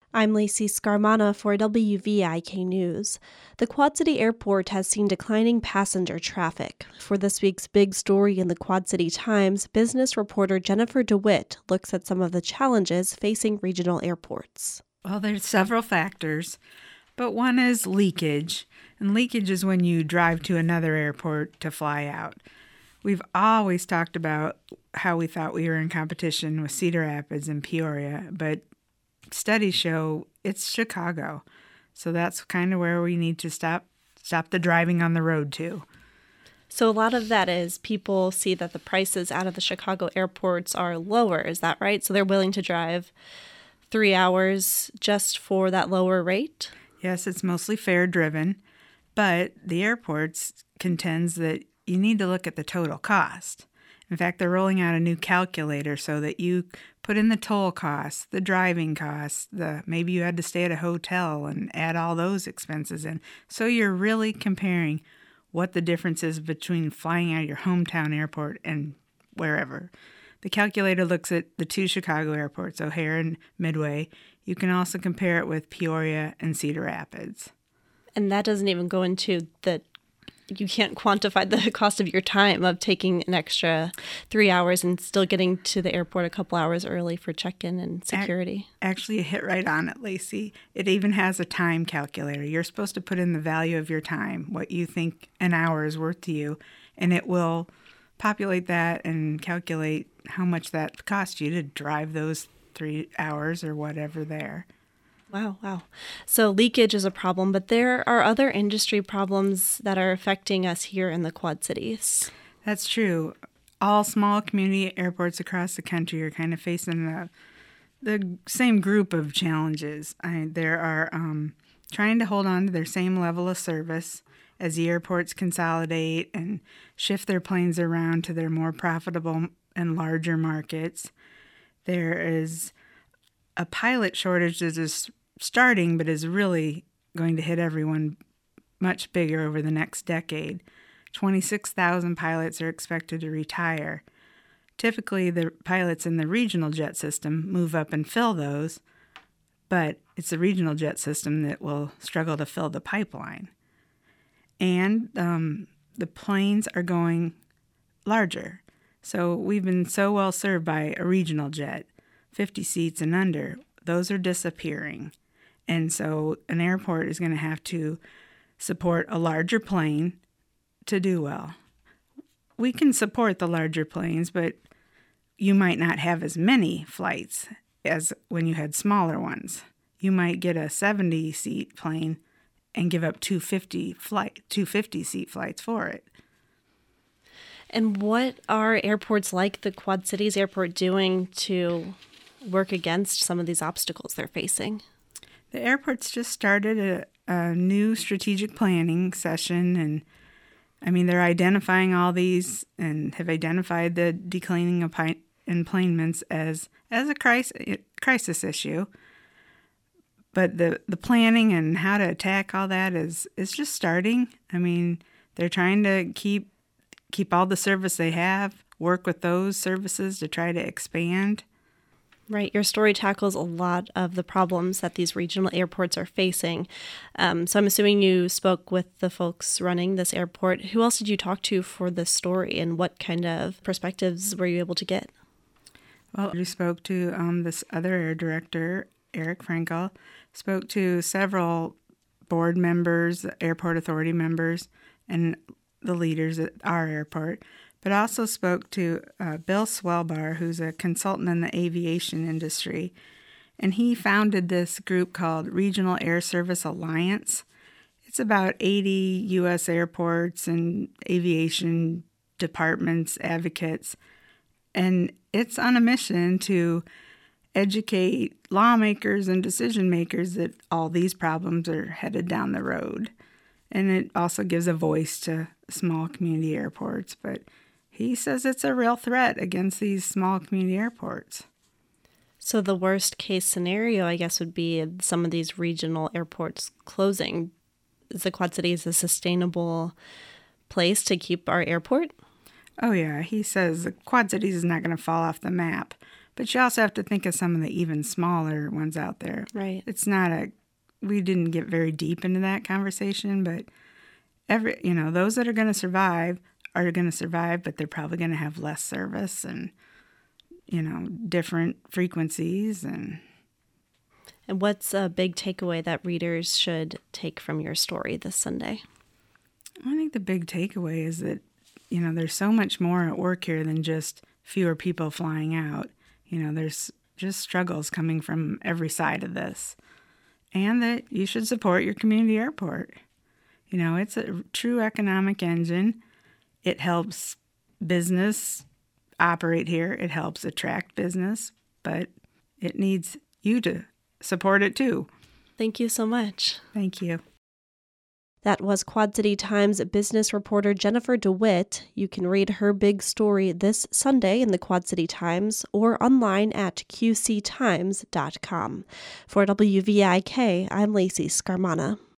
I'm Lacey Scarmana for WVIK News. The Quad City Airport has seen declining passenger traffic. For this week's big story in the Quad City Times, business reporter Jennifer DeWitt looks at some of the challenges facing regional airports. Well, there's several factors, but one is leakage. And leakage is when you drive to another airport to fly out. We've always talked about how we thought we were in competition with Cedar Rapids and Peoria, but studies show it's Chicago. So that's kind of where we need to stop the driving on the road too. So a lot of that is people see that the prices out of the Chicago airports are lower. Is that right? So they're willing to drive 3 hours just for that lower rate? Yes, it's mostly fare driven, but the airports contends that you need to look at the total cost. In fact, they're rolling out a new calculator so that you put in the toll costs, the driving costs, maybe you had to stay at a hotel and add all those expenses in. So you're really comparing what the difference is between flying out of your hometown airport and wherever. The calculator looks at the two Chicago airports, O'Hare and Midway. You can also compare it with Peoria and Cedar Rapids. And that doesn't even go into you can't quantify the cost of your time of taking an extra 3 hours and still getting to the airport a couple hours early for check-in and security. Actually, you hit right on it, Lacey. It even has a time calculator. You're supposed to put in the value of your time, what you think an hour is worth to you, and it will populate that and calculate how much that cost you to drive those 3 hours or whatever there. Wow. So leakage is a problem, but there are other industry problems that are affecting us here in the Quad Cities. That's true. All small community airports across the country are kind of facing the same group of challenges. They are trying to hold on to their same level of service as the airports consolidate and shift their planes around to their more profitable and larger markets. There is a pilot shortage that is starting, but is really going to hit everyone much bigger over the next decade. 26,000 pilots are expected to retire. Typically, the pilots in the regional jet system move up and fill those, but it's the regional jet system that will struggle to fill the pipeline. And the planes are going larger. So we've been so well served by a regional jet, 50 seats and under. Those are disappearing. And so an airport is going to have to support a larger plane to do well. We can support the larger planes, but you might not have as many flights as when you had smaller ones. You might get a 70-seat plane and give up 250-seat flights for it. And what are airports like the Quad Cities Airport doing to work against some of these obstacles they're facing? The airport's just started a new strategic planning session, and they're identifying all these and have identified the declining enplanements as a crisis issue. But the planning and how to attack all that is just starting. They're trying to keep all the service they have, work with those services to try to expand. Right. Your story tackles a lot of the problems that these regional airports are facing. So I'm assuming you spoke with the folks running this airport. Who else did you talk to for this story, and what kind of perspectives were you able to get? Well, we spoke to this other air director, Eric Frankel, spoke to several board members, airport authority members, and the leaders at our airport, but also spoke to Bill Swellbar, who's a consultant in the aviation industry. And he founded this group called Regional Air Service Alliance. It's about 80 U.S. airports and aviation departments, advocates. And it's on a mission to educate lawmakers and decision makers that all these problems are headed down the road. And it also gives a voice to small community airports. But he says it's a real threat against these small community airports. So the worst case scenario, I guess, would be some of these regional airports closing. Is the Quad Cities a sustainable place to keep our airport? Oh, yeah. He says the Quad Cities is not going to fall off the map, But you also have to think of some of the even smaller ones out there. Right. It's not we didn't get very deep into that conversation, but those that are going to survive, but they're probably going to have less service and, different frequencies. And what's a big takeaway that readers should take from your story this Sunday? I think the big takeaway is that, there's so much more at work here than just fewer people flying out. There's just struggles coming from every side of this. And that you should support your community airport. It's a true economic engine. It helps business operate here. It helps attract business, but it needs you to support it too. Thank you so much. Thank you. That was Quad City Times business reporter Jennifer DeWitt. You can read her big story this Sunday in the Quad City Times or online at qctimes.com. For WVIK, I'm Lacey Scarmana.